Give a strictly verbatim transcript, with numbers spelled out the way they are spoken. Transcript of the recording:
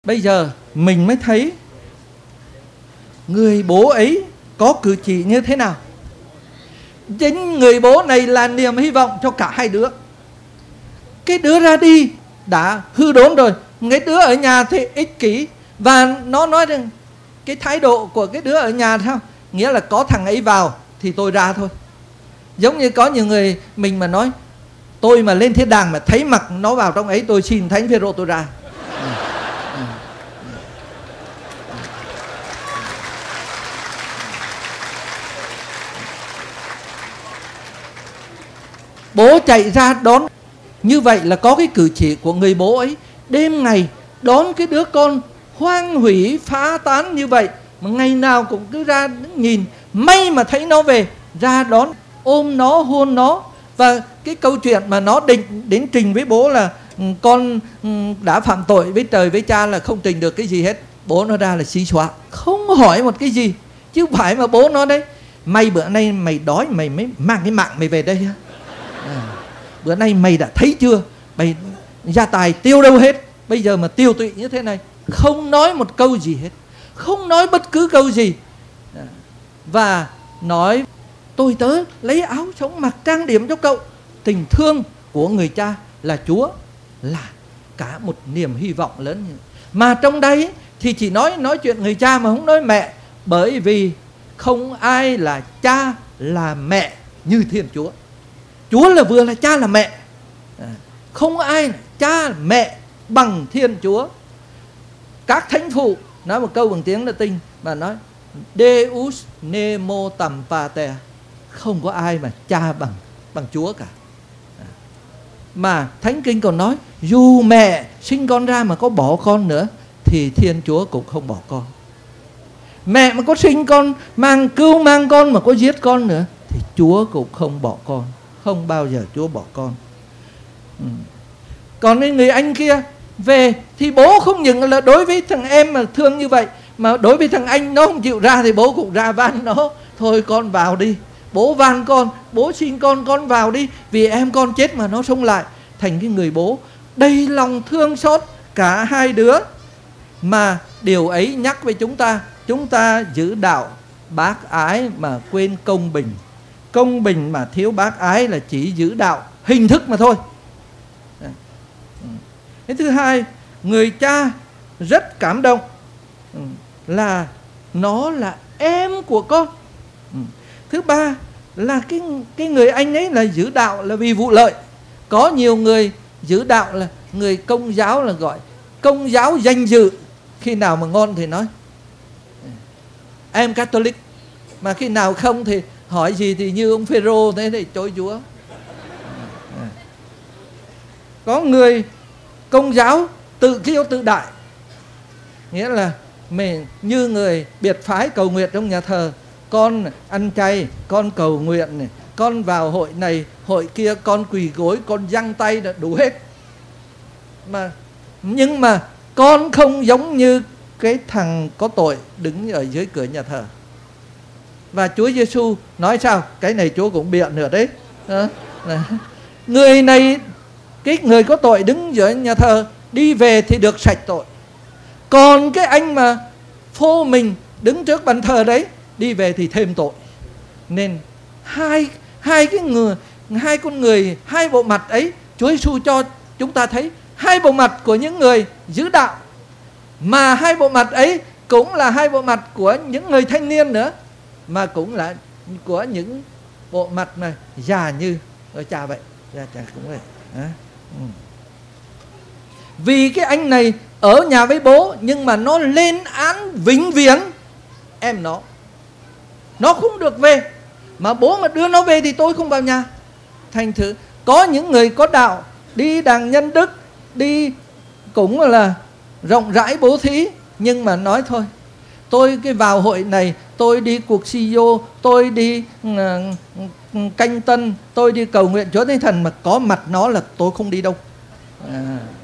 Bây giờ mình mới thấy người bố ấy có cử chỉ như thế nào. Chính người bố này là niềm hy vọng cho cả hai đứa. Cái đứa ra đi đã hư đốn rồi, cái đứa ở nhà thì ích kỷ. Và nó nói rằng cái thái độ của cái đứa ở nhà sao? Nghĩa là có thằng ấy vào thì tôi ra thôi. Giống như có nhiều người mình mà nói tôi mà lên thiên đàng mà thấy mặt nó vào trong ấy, tôi xin Thánh Phêrô tôi ra. Bố chạy ra đón. Như vậy là có cái cử chỉ của người bố ấy, đêm ngày đón cái đứa con hoang hủy phá tán như vậy, mà ngày nào cũng cứ ra nhìn. May mà thấy nó về, ra đón, ôm nó, hôn nó. Và cái câu chuyện mà nó định đến trình với bố là con đã phạm tội với trời với cha, là không trình được cái gì hết. Bố nó ra là xí xóa, không hỏi một cái gì. Chứ không phải mà bố nó đấy, mày bữa nay mày đói mày mới mang cái mạng mày về đây ha. À, bữa nay mày đã thấy chưa, mày gia tài tiêu đâu hết, bây giờ mà tiêu tụy như thế này. Không nói một câu gì hết, không nói bất cứ câu gì. À, và nói tôi tớ lấy áo sống mặc trang điểm cho cậu. Tình thương của người cha là Chúa, là cả một niềm hy vọng lớn. Mà trong đây thì chỉ nói nói chuyện người cha mà không nói mẹ. Bởi vì không ai là cha là mẹ như Thiên Chúa. Chúa là vừa là cha là mẹ. À, không ai là cha mẹ bằng Thiên Chúa. Các thánh phụ nói một câu bằng tiếng Latin mà nói Deus nemo tam pater. Không có ai mà cha bằng bằng Chúa cả. À, mà Thánh Kinh còn nói dù mẹ sinh con ra mà có bỏ con nữa thì Thiên Chúa cũng không bỏ con. Mẹ mà có sinh con, mang cưu mang con mà có giết con nữa thì Chúa cũng không bỏ con. Không bao giờ Chúa bỏ con. Ừ. Còn cái người anh kia về thì bố không những là đối với thằng em mà thương như vậy, mà đối với thằng anh nó không chịu ra thì bố cũng ra van nó. Thôi con vào đi. Bố van con, bố xin con, con vào đi. Vì em con chết mà nó sống lại. Thành cái người bố đầy lòng thương xót cả hai đứa. Mà điều ấy nhắc với chúng ta, chúng ta giữ đạo bác ái mà quên công bình. Công bình mà thiếu bác ái là chỉ giữ đạo hình thức mà thôi. Cái thứ hai, người cha rất cảm động là nó là em của con. Thứ ba là cái, cái người anh ấy là giữ đạo là vì vụ lợi. Có nhiều người giữ đạo là người Công giáo là gọi Công giáo danh dự. Khi nào mà ngon thì nói em Catholic, mà khi nào không thì hỏi gì thì như ông Phêrô thế thì chối Chúa. Có người Công giáo tự kiêu tự đại, nghĩa là mình như người biệt phái cầu nguyện trong nhà thờ. Con ăn chay, con cầu nguyện này, con vào hội này, hội kia, con quỳ gối, con giăng tay là đủ hết. Mà nhưng mà con không giống như cái thằng có tội đứng ở dưới cửa nhà thờ. Và Chúa Giêsu nói sao? Cái này Chúa cũng bịa nữa đấy. Đó, người này, cái người có tội đứng dưới nhà thờ, đi về thì được sạch tội. Còn cái anh mà phô mình đứng trước bàn thờ đấy, đi về thì thêm tội. Nên hai hai cái người, hai con người, hai bộ mặt ấy, Chúa Giêsu cho chúng ta thấy hai bộ mặt của những người giữ đạo. Mà hai bộ mặt ấy cũng là hai bộ mặt của những người thanh niên nữa, mà cũng là của những bộ mặt mà già như ở cha vậy, già cha cũng vậy. À, ừ. Vì cái anh này ở nhà với bố, nhưng mà nó lên án vĩnh viễn em nó. Nó không được về, mà bố mà đưa nó về thì tôi không vào nhà. Thành thử có những người có đạo đi đàng nhân đức, đi cũng là rộng rãi bố thí, nhưng mà nói thôi, tôi cái vào hội này, tôi đi cuộc si vô, tôi đi uh, canh tân, tôi đi cầu nguyện Chúa Thánh Thần, mà có mặt nó là tôi không đi đâu. À.